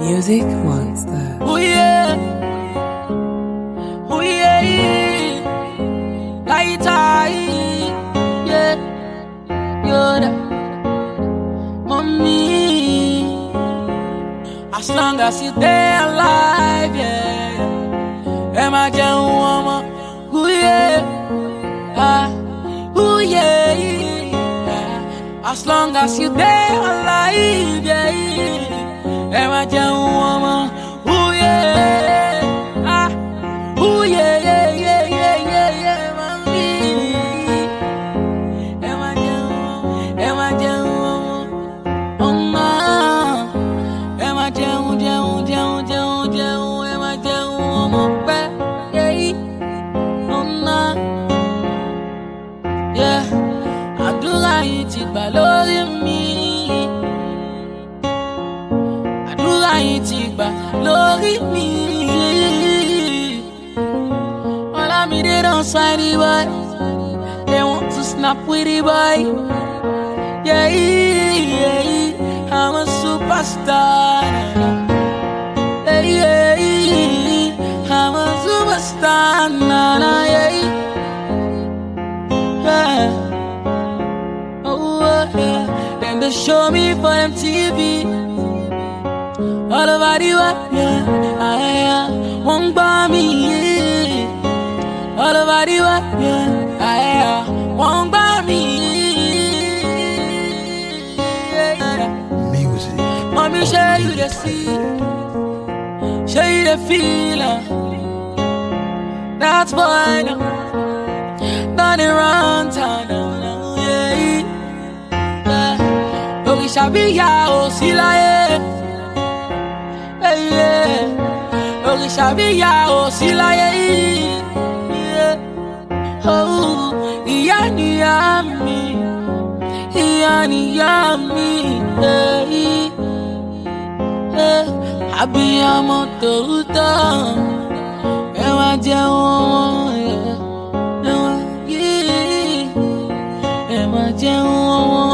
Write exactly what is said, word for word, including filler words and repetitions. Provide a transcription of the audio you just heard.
Music wants that. Oh yeah, oh yeah, light eye, yeah, you're the mommy. As long as you're there alive, yeah. Am I just woman? Oh yeah, ah, oh yeah, yeah. As long as you're there alive, yeah. Am I just woman? Oh yeah, ah, oh yeah, yeah, yeah, yeah, yeah, yeah, mommy. Am I just woman? Am I just woman? Oh ma, am I just woman? Just just just just am I just woman? Yeah, oh ma, yeah. Àdúrà yìí ti gbà lórí mi. Àdúrà yìí ti gbà lórí mi. All of me they don't sign the boy. They want to snap with the boy. Yeah, yeah, I'm a superstar. Yeah, yeah, I'm a superstar. Nah, nah, yeah, yeah. Oh, yeah. Then they show me for M T V. All over the world, yeah, I won't buy me, yeah. All over the world, yeah, I won't buy me, yeah. Music. Mommy, show you the see, show you the feeling. That's why now, done it wrong time now, yeah, yeah. Oh, we shall be ya, oh, see la, yeah. Orisha bi ya o si láyé yìí. Oh, ìyá ni ìyá mi, ìyá ni ìyá mi. Abiyamọ tòótọ́, ẹ wá jẹun wọn, ẹ wá yí, ẹ má jẹun wọn.